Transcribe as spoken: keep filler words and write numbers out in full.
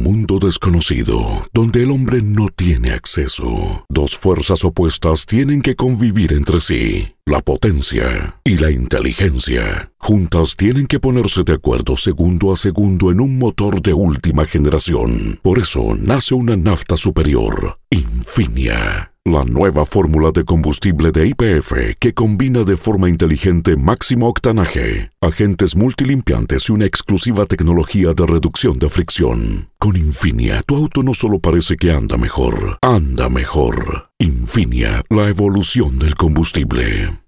mundo desconocido, donde el hombre no tiene acceso, dos fuerzas opuestas tienen que convivir entre sí: la potencia y la inteligencia. Juntas tienen que ponerse de acuerdo segundo a segundo en un motor de última generación. Por eso nace una nafta superior, Infinia. La nueva fórmula de combustible de Y P F que combina de forma inteligente máximo octanaje, agentes multilimpiantes y una exclusiva tecnología de reducción de fricción. Con Infinia, tu auto no solo parece que anda mejor, anda mejor. Infinia, la evolución del combustible.